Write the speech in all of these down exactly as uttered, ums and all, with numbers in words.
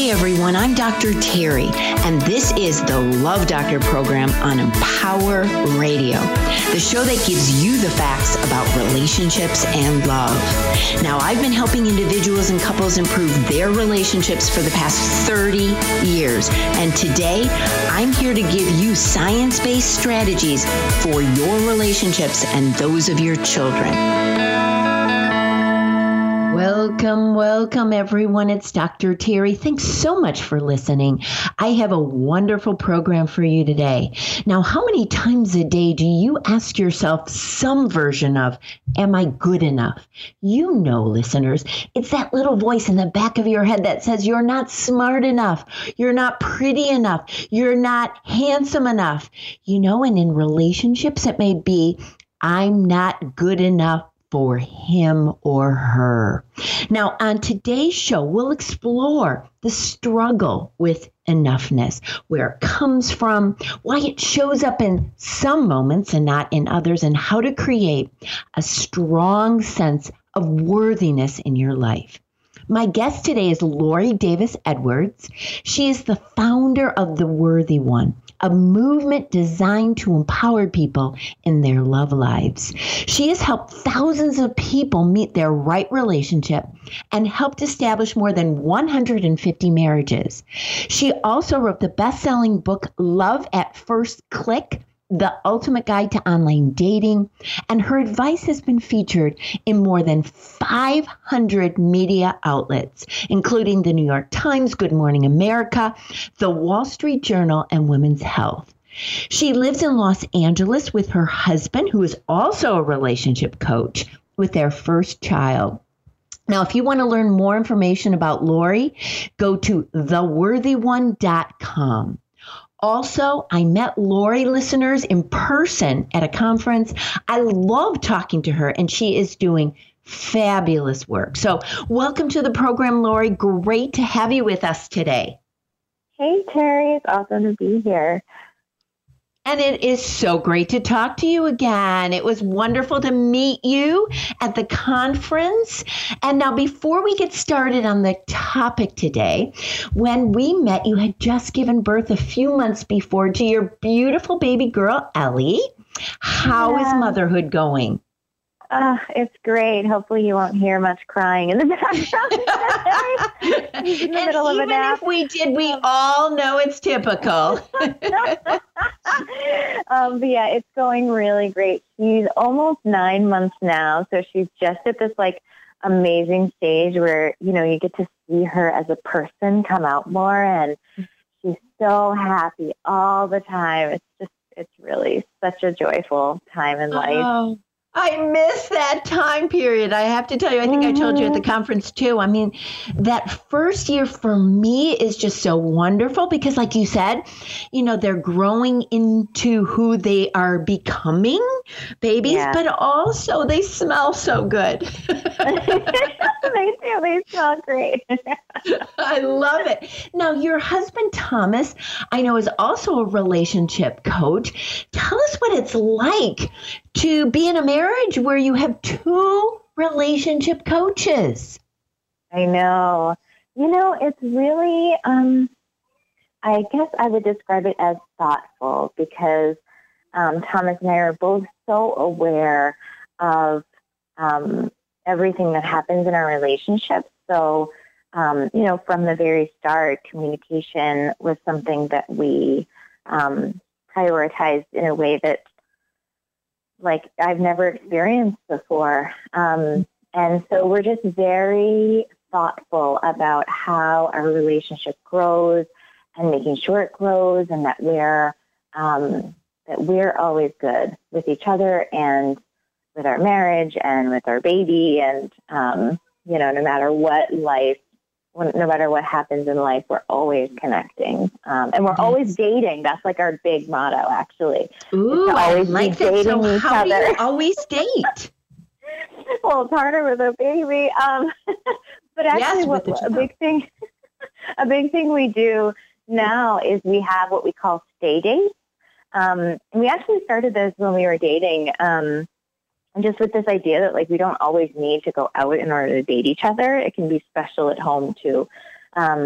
everyone, I'm Doctor Terry, and this is the Love Doctor program on Empower Radio, the show that gives you the facts about relationships and love. Now, I've been helping individuals and couples improve their relationships for the past thirty years, and today I'm here to give you science-based strategies for your relationships and those of your children. Welcome, welcome, everyone. It's Doctor Terry. Thanks so much for listening. I have a wonderful program for you today. Now, how many times a day do you ask yourself some version of, am I good enough? You know, listeners, it's that little voice in the back of your head that says you're not smart enough, you're not pretty enough, you're not handsome enough. You know, and in relationships, it may be, I'm not good enough for him or her. Now, on today's show, we'll explore the struggle with enoughness, where it comes from, why it shows up in some moments and not in others, and how to create a strong sense of worthiness in your life. My guest today is Lori Davis Edwards. She is the founder of The Worthy One, a movement designed to empower people in their love lives. She has helped thousands of people meet their right relationship and helped establish more than one hundred fifty marriages. She also wrote the best-selling book, Love at First Click, The Ultimate Guide to Online Dating, and her advice has been featured in more than five hundred media outlets, including the New York Times, Good Morning America, the Wall Street Journal, and Women's Health. She lives in Los Angeles with her husband, who is also a relationship coach, with their first child. Now, if you want to learn more information about Lori, go to the worthy one dot com. Also, I met Lori, listeners, in person at a conference. I love talking to her, and she is doing fabulous work. So welcome to the program, Lori. Great to have you with us today. Hey, Terry. It's awesome to be here. And it is so great to talk to you again. It was wonderful to meet you at the conference. And now, before we get started on the topic today, when we met, you had just given birth a few months before to your beautiful baby girl, Ellie. How yeah. is motherhood going? Uh, it's great. Hopefully you won't hear much crying in the background. He's in the and middle of a even nap. if we did, we all know it's typical. um, but yeah, it's going really great. She's almost nine months now, so she's just at this like amazing stage where, you know, you get to see her as a person come out more, and she's so happy all the time. It's just, it's really such a joyful time in life. Oh. I miss that time period. I have to tell you, I think mm-hmm. I told you at the conference too. I mean, that first year for me is just so wonderful because like you said, you know, they're growing into who they are becoming, babies, yeah. but also they smell so good. They do. They smell great. I love it. Now, your husband, Thomas, I know is also a relationship coach. Tell us what it's like to be in a marriage where you have two relationship coaches. I know. You know, it's really, um, I guess I would describe it as thoughtful because um, Thomas and I are both so aware of um, everything that happens in our relationship. So, um, you know, from the very start, communication was something that we um, prioritized in a way that like I've never experienced before. Um, and so we're just very thoughtful about how our relationship grows and making sure it grows and that we're, um, that we're always good with each other and with our marriage and with our baby. And, um, you know, no matter what life, no matter what happens in life, we're always connecting. Um, and we're yes. always dating. That's like our big motto, actually. Ooh, to always I like be that. dating So each how other. do you always date? Well, it's harder with a baby. Um, but actually, yes, what, a big thing, a big thing we do now is we have what we call stay dates. Um, and we actually started those when we were dating. Um, And just with this idea that, like, we don't always need to go out in order to date each other. It can be special at home, too. Um,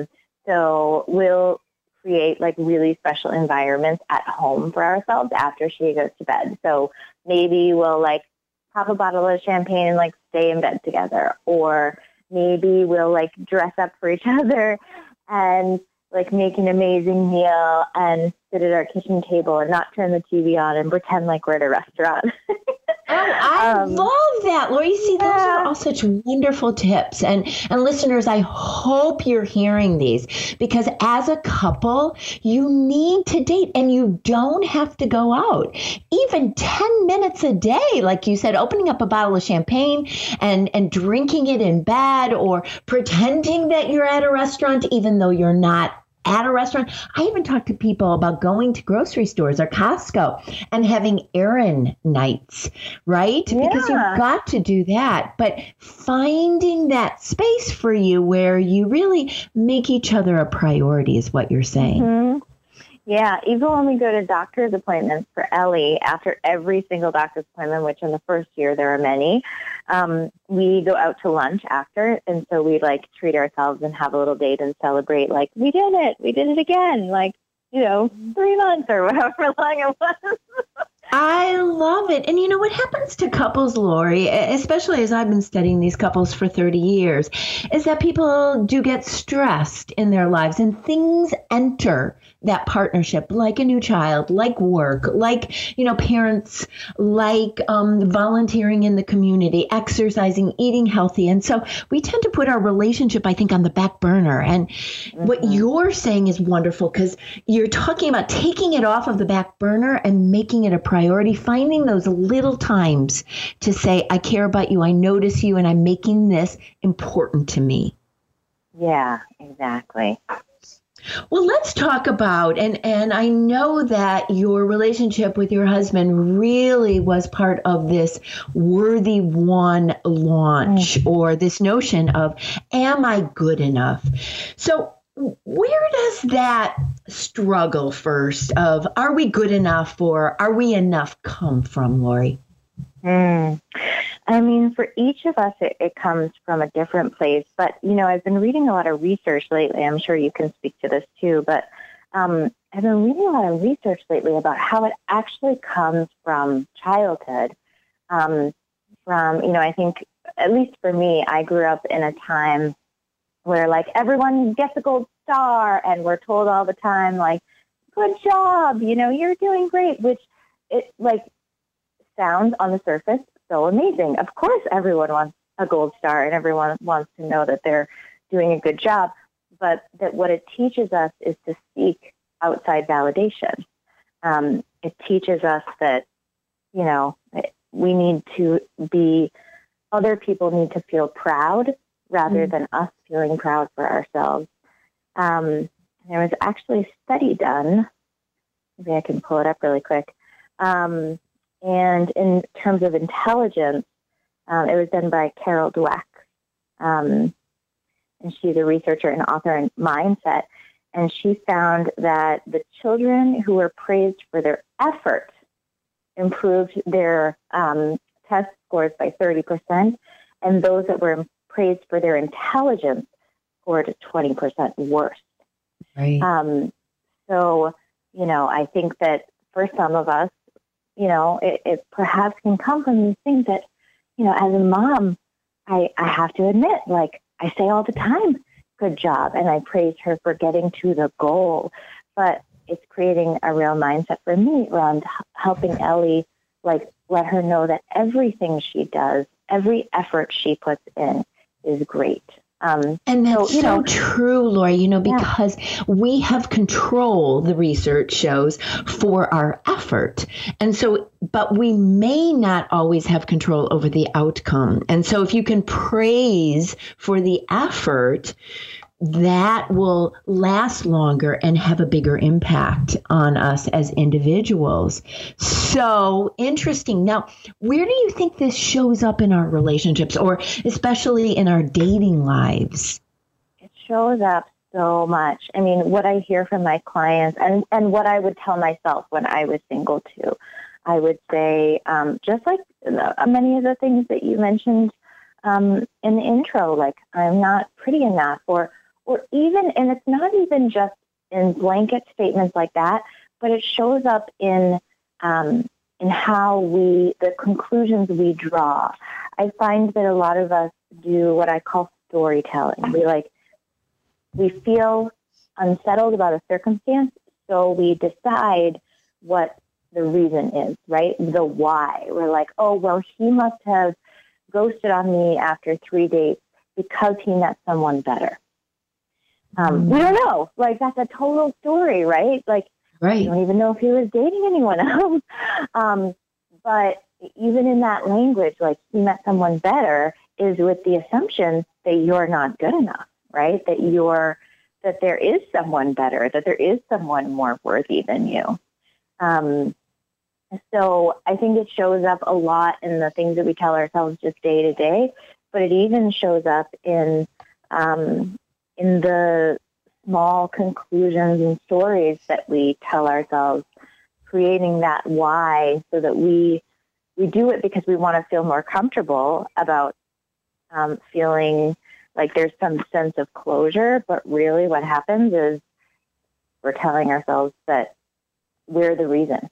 so we'll create like really special environments at home for ourselves after she goes to bed. So maybe we'll like pop a bottle of champagne and like stay in bed together, or maybe we'll like dress up for each other and like make an amazing meal and sit at our kitchen table and not turn the T V on and pretend like we're at a restaurant. Oh, I Um, love that, Lori. You see, those are yeah. all such wonderful tips. And, and listeners, I hope you're hearing these, because as a couple, you need to date and you don't have to go out. Even ten minutes a day, like you said, opening up a bottle of champagne and, and drinking it in bed, or pretending that you're at a restaurant, even though you're not at a restaurant. I even talk to people about going to grocery stores or Costco and having errand nights, right? Because Yeah. you've got to do that. But finding that space for you where you really make each other a priority is what you're saying. Mhm. Yeah, even when we go to doctor's appointments for Ellie, after every single doctor's appointment, which in the first year there are many, um, we go out to lunch after. And so we like treat ourselves and have a little date and celebrate, like, we did it, we did it again, like, you know, three months or however long it was. I love it. And you know what happens to couples, Lori, especially as I've been studying these couples for thirty years, is that people do get stressed in their lives and things enter that partnership, like a new child, like work, like, you know, parents, like um, volunteering in the community, exercising, eating healthy. And so we tend to put our relationship, I think, on the back burner. And mm-hmm. what you're saying is wonderful, because you're talking about taking it off of the back burner and making it a priority, finding those little times to say, I care about you, I notice you, and I'm making this important to me. Yeah, exactly. Well, let's talk about, and, and I know that your relationship with your husband really was part of this Worthy One launch, mm. or this notion of, am I good enough? So where does that struggle first of, are we good enough, or are we enough, come from, Lori? Mm. I mean, for each of us, it, it comes from a different place. But, you know, I've been reading a lot of research lately. I'm sure you can speak to this too. But um, I've been reading a lot of research lately about how it actually comes from childhood. Um, from, you know, I think, at least for me, I grew up in a time where, like, everyone gets a gold star and we're told all the time, like, good job, you know, you're doing great, which it, like, sounds on the surface so amazing. Of course, everyone wants a gold star and everyone wants to know that they're doing a good job, but that what it teaches us is to seek outside validation. Um, it teaches us that, you know, we need to be, other people need to feel proud rather mm. than us feeling proud for ourselves. Um, there was actually a study done, maybe I can pull it up really quick, um, and in terms of intelligence, um, it was done by Carol Dweck. Um, and she's a researcher and author in Mindset. And she found that the children who were praised for their effort improved their um, test scores by thirty percent. And those that were praised for their intelligence scored twenty percent worse. Right. Um, so, you know, I think that for some of us, you know, it, it perhaps can come from these things that, you know, as a mom, I, I have to admit, like, I say all the time, good job, and I praise her for getting to the goal. But it's creating a real mindset for me around helping Ellie, like, let her know that everything she does, every effort she puts in is great. Um, and that's so, you so know, true, Lori, you know, because yeah. we have control, the research shows, for our effort. And so, but we may not always have control over the outcome. And so if you can praise for the effort, that will last longer and have a bigger impact on us as individuals. So interesting. Now, where do you think this shows up in our relationships, or especially in our dating lives? It shows up so much. I mean, what I hear from my clients and, and what I would tell myself when I was single too, I would say, um, just like many of the things that you mentioned um, in the intro, like, I'm not pretty enough, or or even, and it's not even just in blanket statements like that, but it shows up in um, in how we, the conclusions we draw. I find that a lot of us do what I call storytelling. We like, we feel unsettled about a circumstance, so we decide what the reason is, right? The why. We're like, oh, well, he must have ghosted on me after three dates because he met someone better. Um, we don't know. Like, that's a total story, right? Like, right. I don't even know if he was dating anyone else. um, but even in that language, like, he met someone better is with the assumption that you're not good enough, right? That you're, that there is someone better, that there is someone more worthy than you. Um, so I think it shows up a lot in the things that we tell ourselves just day to day, but it even shows up in, um, in the small conclusions and stories that we tell ourselves, creating that why so that we we do it because we want to feel more comfortable about um, feeling like there's some sense of closure. But really what happens is we're telling ourselves that we're the reason.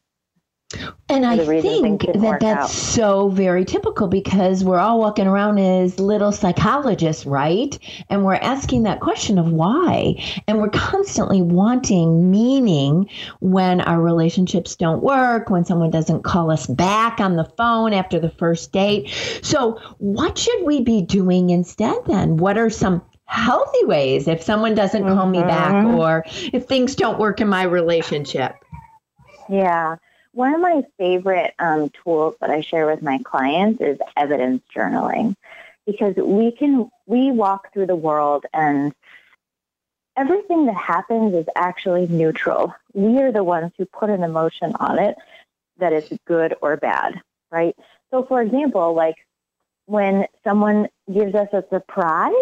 And I think that that's out. so very typical because we're all walking around as little psychologists, right? And we're asking that question of why. And we're constantly wanting meaning when our relationships don't work, when someone doesn't call us back on the phone after the first date. So what should we be doing instead then? What are some healthy ways if someone doesn't mm-hmm. call me back or if things don't work in my relationship? Yeah. One of my favorite um, tools that I share with my clients is evidence journaling, because we can, we walk through the world and everything that happens is actually neutral. We are the ones who put an emotion on it that is good or bad, right? So for example, like when someone gives us a surprise,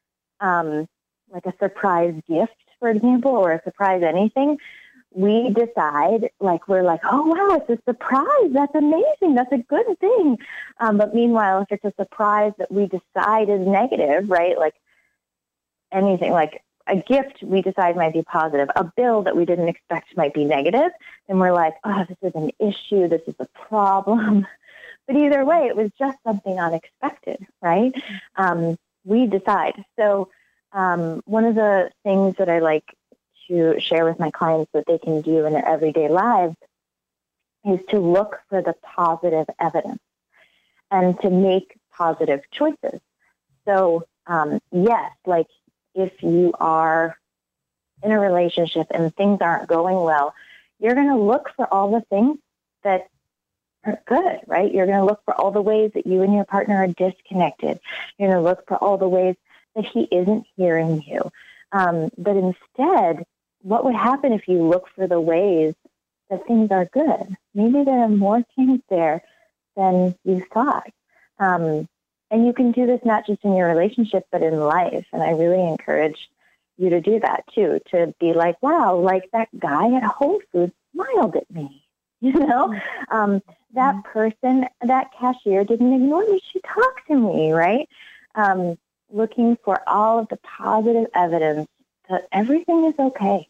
um, like a surprise gift, for example, or a surprise anything, we decide, like, we're like, oh, wow, it's a surprise. That's amazing. That's a good thing. Um, but meanwhile, if it's a surprise that we decide is negative, right, like anything, like a gift we decide might be positive, a bill that we didn't expect might be negative, then we're like, oh, this is an issue. This is a problem. But either way, it was just something unexpected, right? Um, we decide. So um, one of the things that I like to share with my clients that they can do in their everyday lives is to look for the positive evidence and to make positive choices. So, um, yes, like if you are in a relationship and things aren't going well, you're going to look for all the things that are good, right? You're going to look for all the ways that you and your partner are disconnected. You're going to look for all the ways that he isn't hearing you. Um, but instead, what would happen if you look for the ways that things are good? Maybe there are more things there than you thought. Um, and you can do this not just in your relationship, but in life. And I really encourage you to do that too, to be like, wow, like that guy at Whole Foods smiled at me. You know, um, that person, that cashier didn't ignore me. She talked to me, right? Um, looking for all of the positive evidence that everything is okay.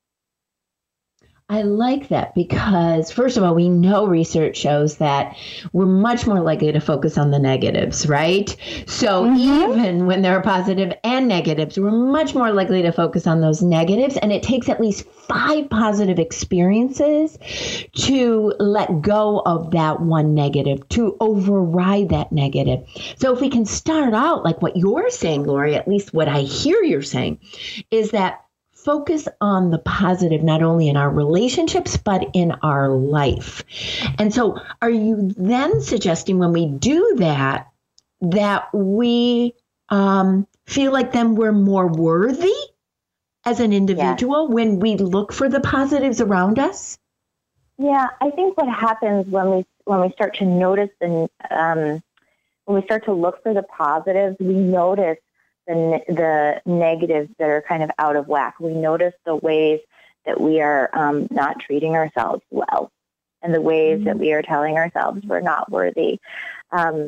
I like that because, first of all, we know research shows that we're much more likely to focus on the negatives, right? So mm-hmm. even when there are positive and negatives, we're much more likely to focus on those negatives. And it takes at least five positive experiences to let go of that one negative, to override that negative. So if we can start out like what you're saying, Lori, at least what I hear you're saying, is that focus on the positive, not only in our relationships, but in our life. And so are you then suggesting when we do that, that we um, feel like then we're more worthy as an individual yes. when we look for the positives around us? Yeah, I think what happens when we when we start to notice and um, when we start to look for the positives, we notice the the negatives that are kind of out of whack. We notice the ways that we are um, not treating ourselves well and the ways mm-hmm. that we are telling ourselves we're not worthy. Um,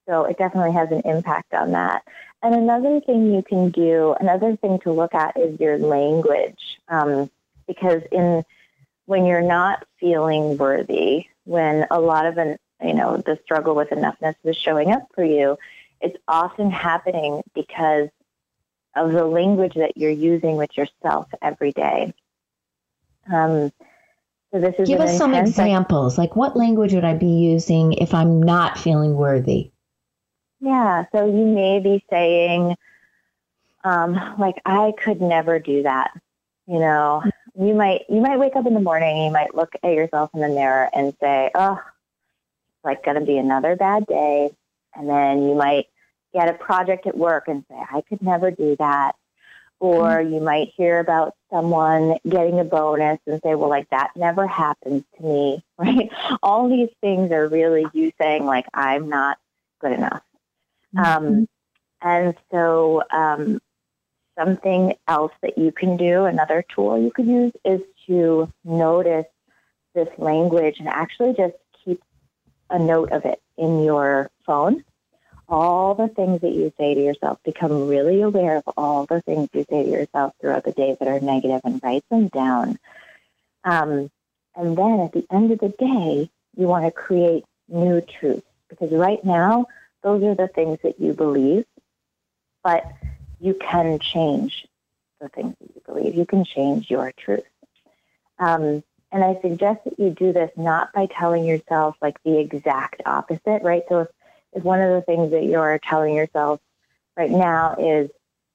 So it definitely has an impact on that. And another thing you can do, another thing to look at is your language. Um, because in when you're not feeling worthy, when a lot of an, you know, the struggle with enoughness is showing up for you, it's often happening because of the language that you're using with yourself every day. Um, so this is Give us some examples. Like, what language would I be using if I'm not feeling worthy? Yeah, so you may be saying, um, like, I could never do that. You know, you might you might wake up in the morning, you might look at yourself in the mirror and say, oh, it's like going to be another bad day. And then you might get a project at work and say, I could never do that. Or mm-hmm. you might hear about someone getting a bonus and say, well, like, that never happens to me, right? All these things are really you saying, like, I'm not good enough. Mm-hmm. Um, and so um, something else that you can do, another tool you could use, is to notice this language and actually just keep a note of it in your phone. All the things that you say to yourself, become really aware of all the things you say to yourself throughout the day that are negative and write them down. Um, and then at the end of the day, you want to create new truths, because right now, those are the things that you believe, but you can change the things that you believe. You can change your truth. Um, and I suggest that you do this not by telling yourself like the exact opposite, right? So if, if one of the things that you're telling yourself right now is,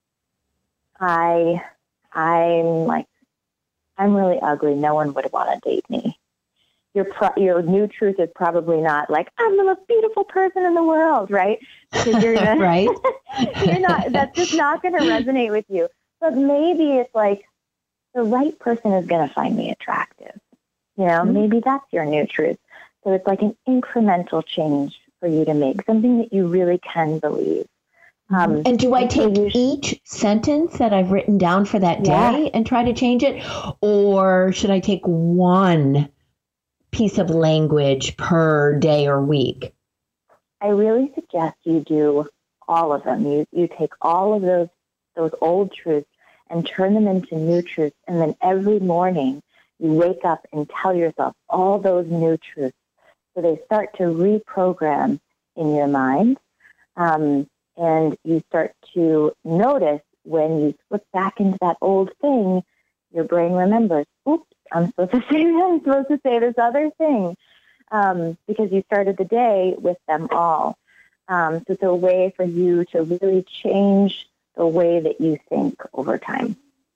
I, I'm like, I'm really ugly. No one would want to date me. Your pro- your new truth is probably not like, I'm the most beautiful person in the world, right? Because you're gonna, right. you're not. That's just not going to resonate with you. But maybe it's like, the right person is going to find me attractive. You know, mm-hmm. maybe that's your new truth. So it's like an incremental change for you to make, something that you really can believe. Um, and do I take so each sentence that I've written down for that day yeah. and try to change it? Or should I take one piece of language per day or week? I really suggest you do all of them. You you take all of those those old truths and turn them into new truths. And then every morning you wake up and tell yourself all those new truths. So they start to reprogram in your mind. Um, and you start to notice when you slip back into that old thing, your brain remembers, oops, I'm supposed to say that. I'm supposed to say this other thing. Um, because you started the day with them all. Um, so it's a way for you to really change the way that you think over time.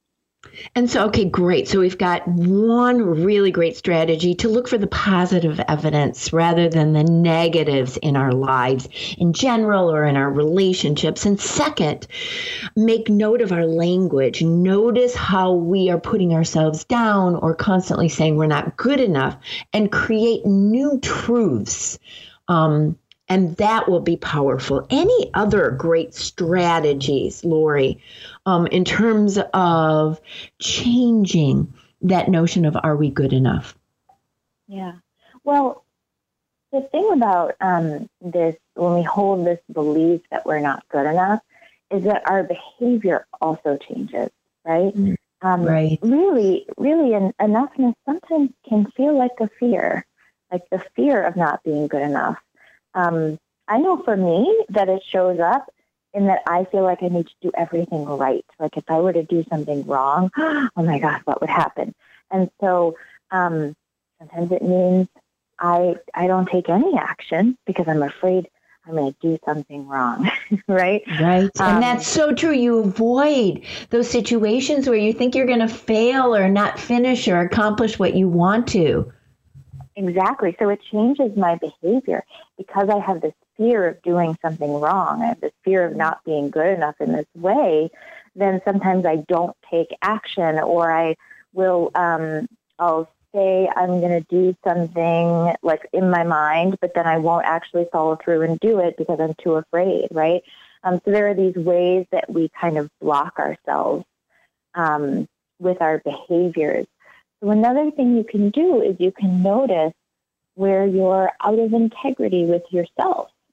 And so, okay, great. So we've got one really great strategy to look for the positive evidence rather than the negatives in our lives in general or in our relationships. And second, make note of our language. Notice how we are putting ourselves down or constantly saying we're not good enough, and create new truths. Um, And that will be powerful. Any other great strategies, Lori, um, in terms of changing that notion of, are we good enough? Yeah. Well, the thing about um, this, when we hold this belief that we're not good enough, is that our behavior also changes, right? Mm, um, right. Really, really, en- enoughness sometimes can feel like a fear, like the fear of not being good enough. Um, I know for me that it shows up in that I feel like I need to do everything right. Like if I were to do something wrong, oh my gosh, what would happen? And so um, sometimes it means I I don't take any action because I'm afraid I'm going to do something wrong, right? Right. Um, and that's so true. You avoid those situations where you think you're going to fail or not finish or accomplish what you want to. Exactly. So it changes my behavior because I have this fear of doing something wrong. I have this fear of not being good enough in this way. Then sometimes I don't take action, or I will, um, I'll say I'm going to do something like in my mind, but then I won't actually follow through and do it because I'm too afraid, right? Um, so there are these ways that we kind of block ourselves um, with our behaviors. So another thing you can do is you can notice where you're out of integrity with yourself.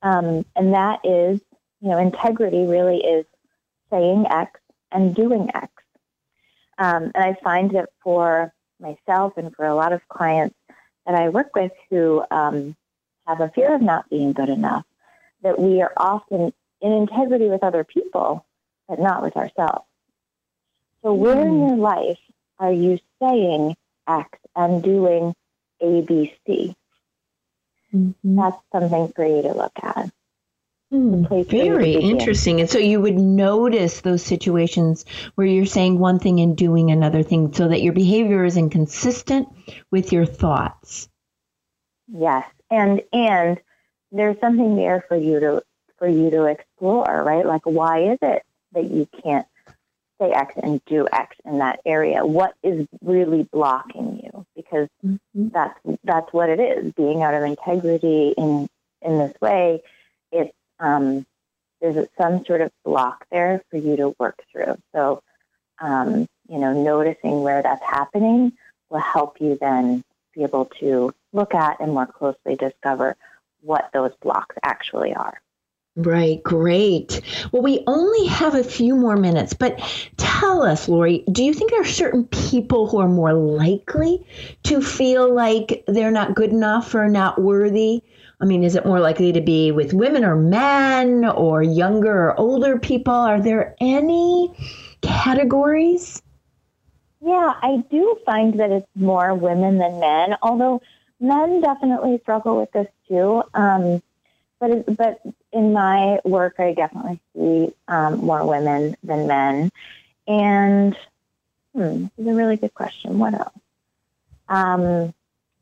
Um, and that is, you know, integrity really is saying X and doing X. Um, and I find that for myself and for a lot of clients that I work with who um, have a fear of not being good enough, that we are often in integrity with other people, but not with ourselves. So where mm. in your life are you saying X and doing A, B, C? Mm-hmm. That's something for you to look at. Mm, very interesting. And so you would notice those situations where you're saying one thing and doing another thing so that your behavior is inconsistent with your thoughts. Yes. And and there's something there for you to for you to explore, right? Like, why is it that you can't say X and do X in that area? What is really blocking you? Because mm-hmm. that's that's what it is. Being out of integrity in in this way, it's um, there's some sort of block there for you to work through. So, um, you know, noticing where that's happening will help you then be able to look at and more closely discover what those blocks actually are. Right. Great. Well, we only have a few more minutes, but tell us, Lori, do you think there are certain people who are more likely to feel like they're not good enough or not worthy? I mean, is it more likely to be with women or men or younger or older people? Are there any categories? Yeah, I do find that it's more women than men, although men definitely struggle with this too. Um, but it, but in my work, I definitely see um, more women than men. And hmm, this is a really good question. What else? Um,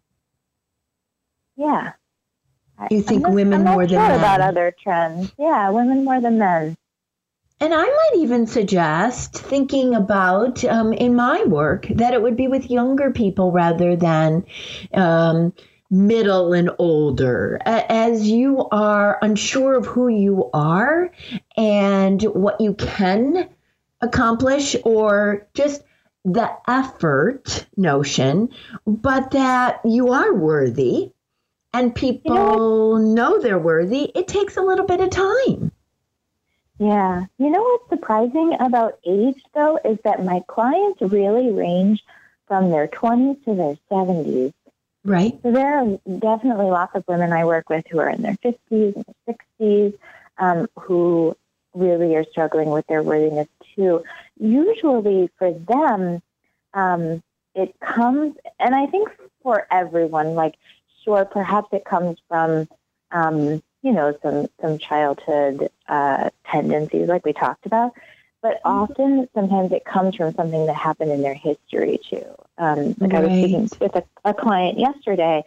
yeah. You think I'm not, women I'm not more sure than men? About other trends. Yeah, women more than men. And I might even suggest thinking about, um, in my work, that it would be with younger people rather than um, middle and older. As you are unsure of who you are and what you can accomplish, or just the effort notion, but that you are worthy and people you know, know they're worthy, it takes a little bit of time. Yeah. You know what's surprising about age, though, is that my clients really range from their twenties to their seventies. Right. So there are definitely lots of women I work with who are in their fifties and sixties, um, who really are struggling with their worthiness, too. Usually for them, um, it comes, and I think for everyone, like, sure, perhaps it comes from, um, you know, some, some childhood uh, tendencies like we talked about, but often sometimes it comes from something that happened in their history too. Um, like right. I was speaking with a, a client yesterday,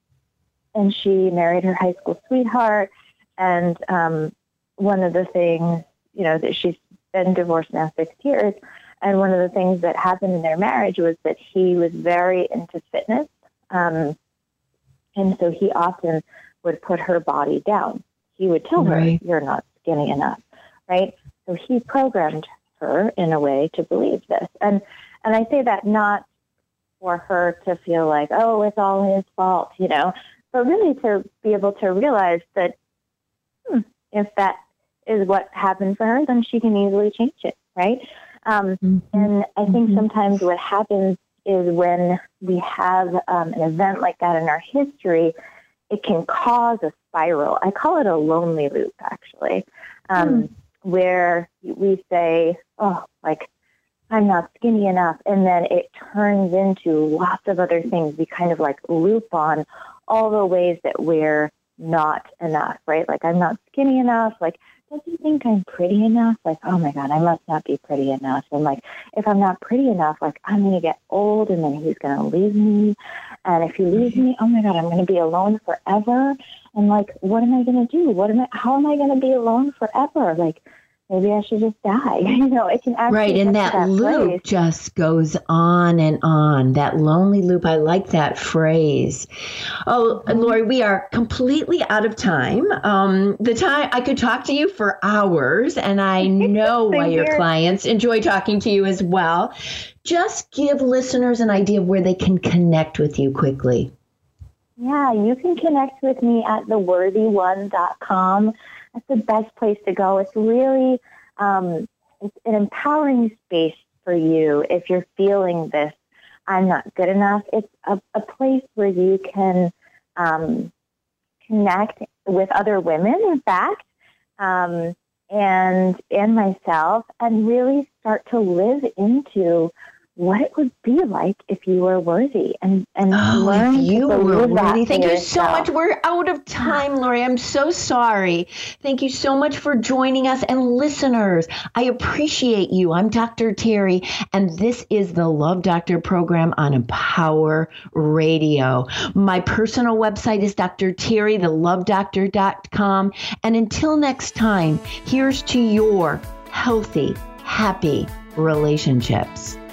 and she married her high school sweetheart, and um, one of the things, you know, that she's been divorced now six years, and one of the things that happened in their marriage was that he was very into fitness, um, and so he often would put her body down. He would tell right. her, you're not skinny enough, right? So he programmed her in a way to believe this. And and I say that not for her to feel like, oh, it's all his fault, you know, but really to be able to realize that hmm, if that is what happened for her, then she can easily change it, right? Um, mm-hmm. And I think mm-hmm. sometimes what happens is when we have um, an event like that in our history, it can cause a spiral. I call it a lonely loop, actually, um, mm. where we say, oh, like, I'm not skinny enough. And then it turns into lots of other things. We kind of like loop on all the ways that we're not enough, right? Like, I'm not skinny enough. Like, does he think I'm pretty enough? Like, oh my God, I must not be pretty enough. And like, if I'm not pretty enough, like, I'm going to get old and then he's going to leave me. And if he leaves me, oh my God, I'm going to be alone forever. And like, what am I going to do? What am I, how am I going to be alone forever? Like, maybe I should just die. You know, it can actually right, and that, that loop place. just goes on and on. That lonely loop. I like that phrase. Oh, mm-hmm. Lori, we are completely out of time. Um, the time I could talk to you for hours, and I know why your here. clients enjoy talking to you as well. Just give listeners an idea of where they can connect with you quickly. Yeah, you can connect with me at the worthy one dot com. That's the best place to go. It's really um, it's an empowering space for you if you're feeling this, I'm not good enough. It's a, a place where you can um, connect with other women, in fact, um, and and myself, and really start to live into what it would be like if you were worthy, and, and oh, learn if you to were worthy. Thank you yourself. so much. We're out of time, Lori. I'm so sorry. Thank you so much for joining us. And listeners, I appreciate you. I'm Doctor Terry, and this is the Love Doctor program on Empower Radio. My personal website is Doctor Terry, the love doctor dot com. And until next time, here's to your healthy, happy relationships.